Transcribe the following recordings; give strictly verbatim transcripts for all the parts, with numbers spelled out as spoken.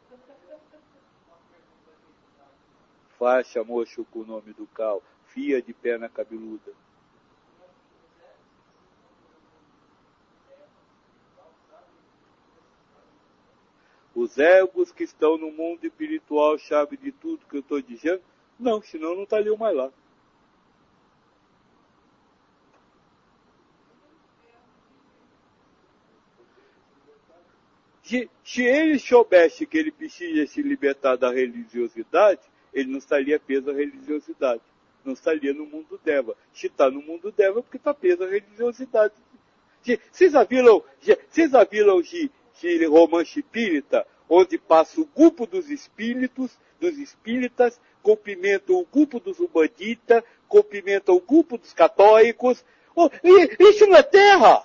Faixa, mocho, com o nome do cal. Fia de perna cabeluda. Os egos que estão no mundo espiritual sabem de tudo que eu estou dizendo? Não, senão não estariam mais lá. Se, se ele soubesse que ele precisa se libertar da religiosidade, ele não estaria preso à religiosidade. Não estaria no mundo Deva. Se está no mundo Deva é porque está preso à religiosidade. Vocês já viram, vocês já viram de, de romance espírita, onde passa o grupo dos espíritos, dos espíritas, cumprimenta o grupo dos umbandistas, cumprimenta o grupo dos católicos. Oh, isso não é terra!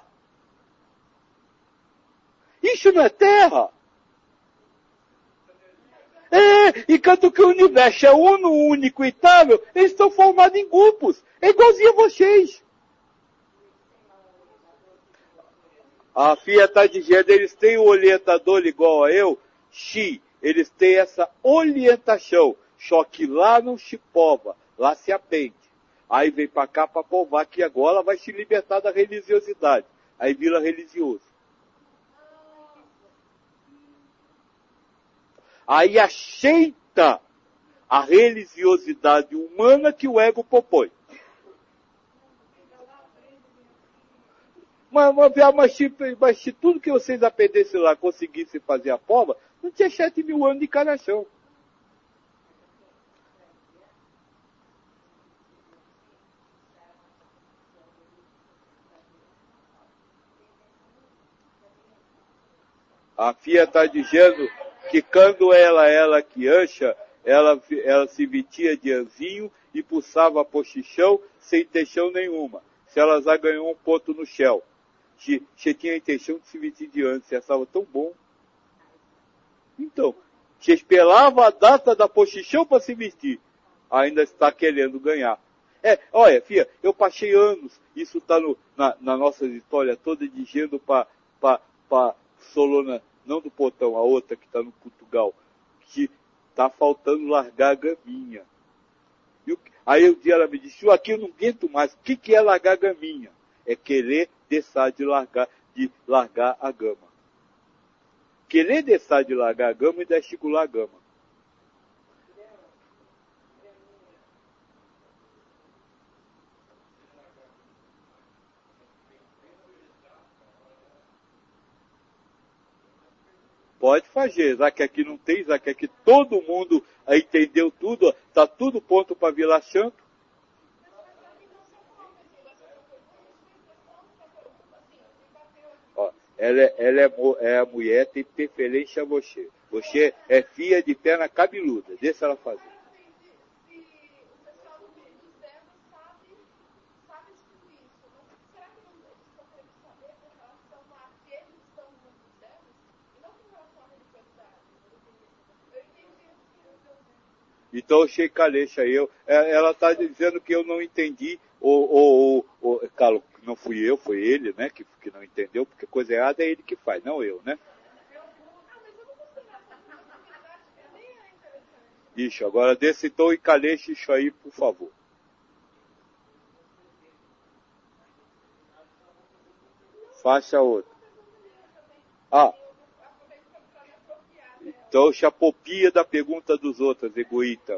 Isso não é terra! É, enquanto que o universo é uno, único e tável, eles estão formados em grupos. É igualzinho a vocês. A Fia está dizendo, eles têm o orientador igual a eu? Xi, eles têm essa orientação. Só que lá não se pova, lá se aprende. Aí vem para cá para provar que agora vai se libertar da religiosidade. Aí vira religioso. Aí aceita a religiosidade humana que o ego propõe. Mas, mas, mas, se, mas se tudo que vocês aprendessem lá conseguissem fazer a prova, não tinha sete mil anos de encarnação. A Fia está dizendo que quando ela, ela que ancha, ela, ela se vestia de anzinho e pulsava pochichão sem intenção nenhuma. Se ela já ganhou um ponto no Shell. Se, se tinha a intenção de se vestir de anjo, você achava tão bom. Então, você esperava a data da pochichão para se vestir. Ainda está querendo ganhar. É, olha, Fia, eu passei anos, isso está na, na nossa história toda, dizendo para Solona, não do Potão, a outra que está no Portugal, que está faltando largar a gaminha. E, aí um dia ela me disse, aqui eu não aguento mais, o que, que é largar a gaminha? É querer deixar de largar, de largar a gama. Querer deixar de largar a gama e desticular a gama. Pode fazer, já que aqui não tem, já que aqui todo mundo entendeu tudo, está tudo pronto para virar santo. Ó, ela, é, ela é, é a mulher, tem preferência a você. Você é filha de perna cabeluda, deixa ela fazer. Então eu achei calecha eu. Ela está dizendo que eu não entendi, ou, ou, ou, claro, não fui eu, foi ele, né, que, que não entendeu, porque coisa errada é ele que faz, não eu, né? Ixi, agora desse então e calecha isso aí, por favor. Faça outra. Ah. Então, chapopia da pergunta dos outros, egoísta.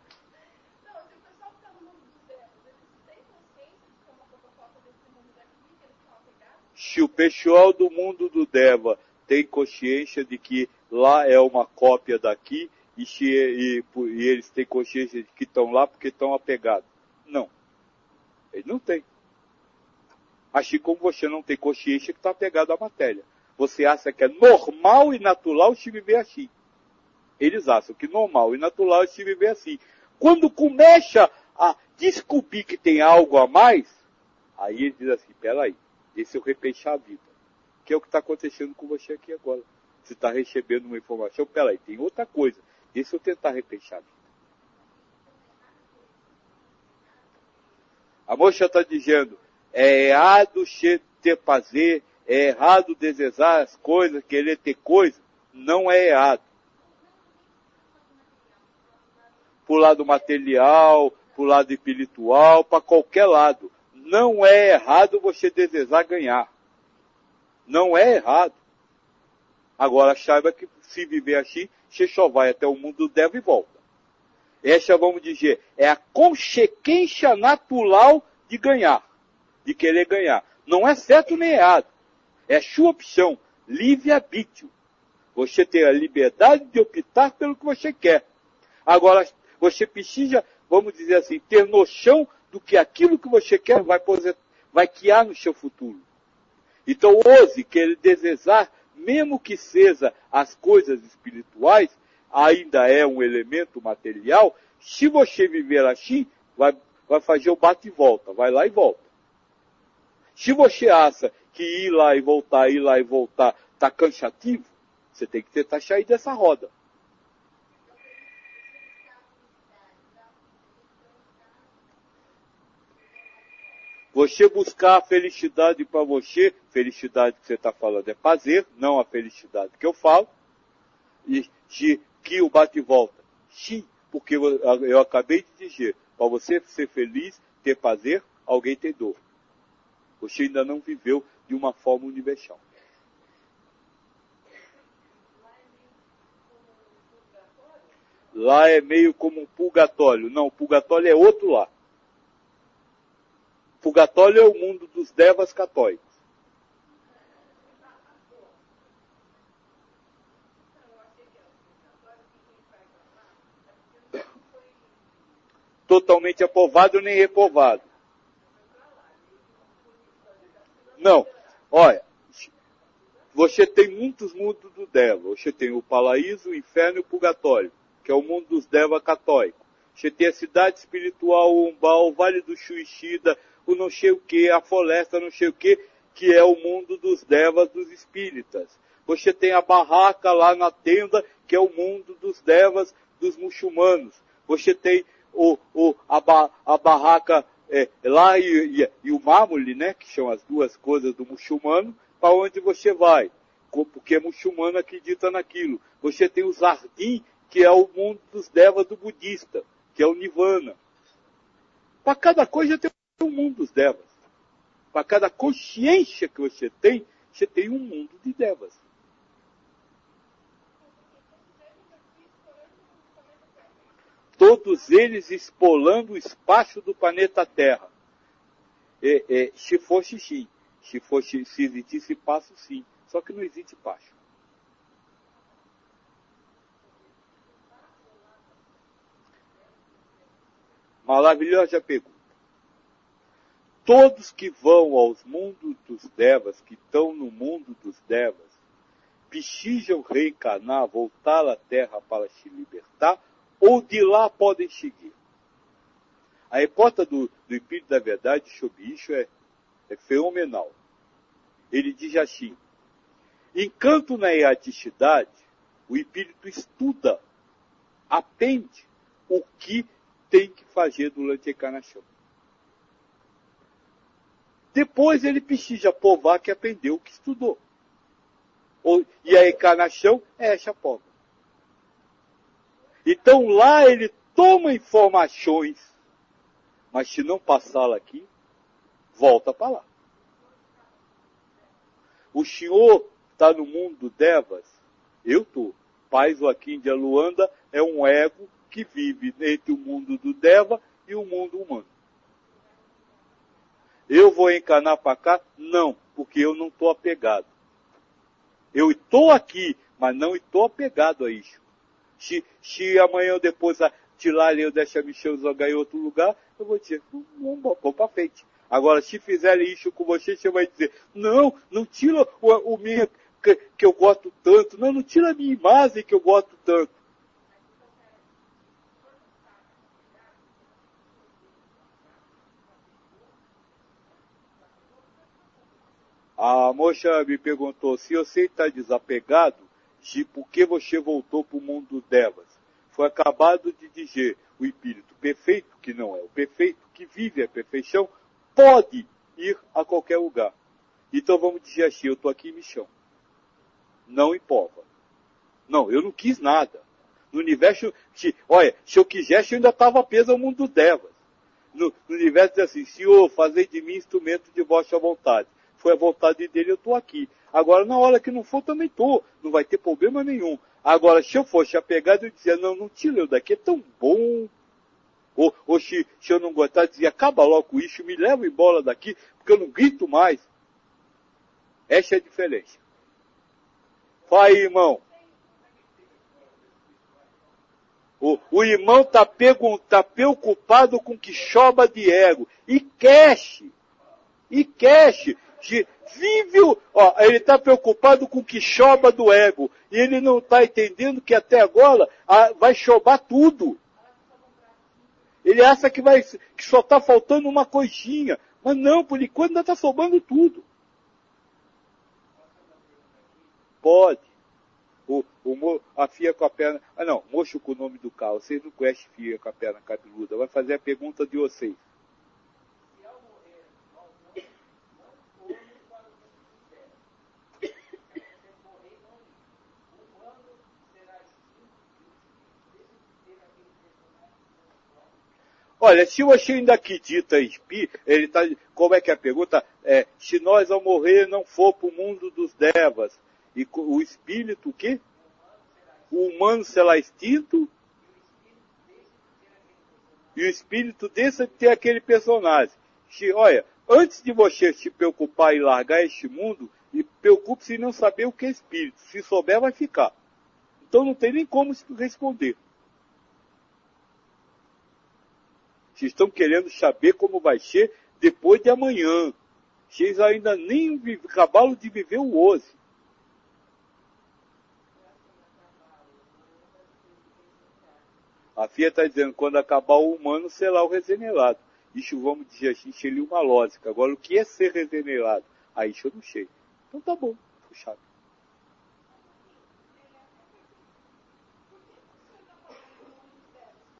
Se o pessoal do mundo do Deva tem consciência de que lá é uma cópia daqui, e, se, e, e eles têm consciência de que estão lá porque estão apegados. Não. Eles não têm. Assim como você não tem consciência que está apegado à matéria. Você acha que é normal e natural se viver assim. Eles acham que normal e natural é se viver assim. Quando começa a descobrir que tem algo a mais, aí ele diz assim, peraí, esse é o repensar a vida. Que é o que está acontecendo com você aqui agora. Você está recebendo uma informação, peraí, tem outra coisa. Deixa eu tentar repensar a vida. A moça está dizendo, é errado ter prazer, é errado desejar as coisas, querer ter coisas. Não é errado. para o lado material, para o lado espiritual, para qualquer lado. Não é errado você desejar ganhar. Não é errado. Agora, saiba que se viver assim, você só vai até o mundo do Deva e volta. Essa, vamos dizer, é a consequência natural de ganhar, de querer ganhar. Não é certo nem errado. É sua opção, livre-arbítrio. Você tem a liberdade de optar pelo que você quer. Agora, você precisa, vamos dizer assim, ter noção do que aquilo que você quer vai, vai criar no seu futuro. Então, ouse querer desejar, mesmo que seja as coisas espirituais, ainda é um elemento material. Se você viver assim, vai, vai fazer o bate e volta, vai lá e volta. Se você acha que ir lá e voltar, ir lá e voltar, está cansativo, você tem que tentar sair dessa roda. Você buscar a felicidade para você, felicidade que você está falando é prazer, não a felicidade que eu falo, e se, que o bate e volta. Sim, porque eu, eu acabei de dizer, para você ser feliz, ter prazer, alguém tem dor. Você ainda não viveu de uma forma universal. Lá é meio como um purgatório. Não, o purgatório é outro lá. Purgatório é o mundo dos devas católicos. Totalmente aprovado nem reprovado. Não, olha, você tem muitos mundos do Deva. Você tem o paraíso, o inferno e o purgatório, que é o mundo dos Deva católicos. Você tem a cidade espiritual, o Umbal, o Vale do Suicida, o não sei o que, a floresta não sei o que, que é o mundo dos Devas dos espíritas. Você tem a barraca lá na tenda, que é o mundo dos Devas dos muçulmanos. Você tem o, o, a, ba, a barraca é, lá e, e, e o mármore, né, que são as duas coisas do muçulmano, para onde você vai, porque muçulmano acredita naquilo. Você tem o jardim, que é o mundo dos devas do budista, que é o nirvana. Para cada coisa tem um mundo dos devas. Para cada consciência que você tem, você tem um mundo de devas. Todos eles explorando o espaço do planeta Terra. É, é, se fosse sim, se, fosse, se existisse espaço sim, só que não existe espaço. Maravilhosa pergunta. Todos que vão aos mundos dos devas, que estão no mundo dos devas, precisam reencarnar, voltar à Terra para se libertar, ou de lá podem seguir. A hipótese do, do Espírito da Verdade sobre isso é, é fenomenal. Ele diz assim, enquanto na erraticidade, o Espírito estuda, aprende o que tem que fazer durante a encarnação. Depois ele precisa provar que aprendeu o que estudou. E a encarnação é essa prova. Então lá ele toma informações, mas se não passá-la aqui, volta para lá. O senhor está no mundo Devas? Eu estou. Pai Joaquim de Aluanda é um ego que vive entre o mundo do Deva e o mundo humano. Eu vou encarnar para cá? Não, porque eu não estou apegado. Eu estou aqui, mas não estou apegado a isso. Se, se amanhã ou depois tirar eu deixar me jogar em outro lugar, eu vou dizer, vamos, vamos para frente. Agora, se fizerem isso com você, você vai dizer, não, não tira o, o minha que, que eu gosto tanto, não, não tira a minha imagem que eu gosto tanto. A moça me perguntou se você está desapegado, de por que você voltou para o mundo Devas. Foi acabado de dizer, o espírito perfeito, que não é o perfeito, que vive a perfeição, pode ir a qualquer lugar. Então vamos dizer assim, eu estou aqui em missão. Não importa. Não, eu não quis nada. No universo, se, olha, se eu quisesse, eu ainda estava preso ao mundo dos devas. No, no universo diz assim, Senhor, fazei de mim instrumento de vossa vontade. Foi a vontade dele, eu estou aqui. Agora, na hora que não for, também estou. Não vai ter problema nenhum. Agora, se eu fosse apegado, eu dizia, não, não tira eu daqui, é tão bom. Ou, ou se, se eu não gostar, eu dizia, acaba logo com isso, me leva embora daqui, porque eu não grito mais. Essa é a diferença. Fala aí, irmão. O, o irmão está tá preocupado com que choba de ego. E cash. E cash. Vive o... Ó, ele está preocupado com que choba do ego. E ele não está entendendo que até agora a, vai chobar tudo. Ele acha que, vai, que só está faltando uma coisinha. Mas não, por enquanto ainda está sobrando tudo. Pode. O, o, a filha com a perna... Ah, não, moço com o nome do carro. Vocês não conhecem filha com a perna cabeluda. Vai fazer a pergunta de vocês. Olha, se você ainda acredita em espírito, ele tá, como é que é a pergunta? É, se nós ao morrer não for para o mundo dos devas, e o espírito o quê? O humano será extinto? E o espírito deixa de ter aquele personagem. Se, olha, antes de você se preocupar em largar este mundo, e preocupe-se em não saber o que é espírito. Se souber, vai ficar. Então não tem nem como responder. Vocês estão querendo saber como vai ser depois de amanhã. Vocês ainda nem acabaram de viver o hoje. A Fia está dizendo, quando acabar o humano, será o regenerado. Isso vamos dizer assim, seria uma lógica. Agora, o que é ser regenerado? Aí isso eu não sei. Então tá bom, puxado.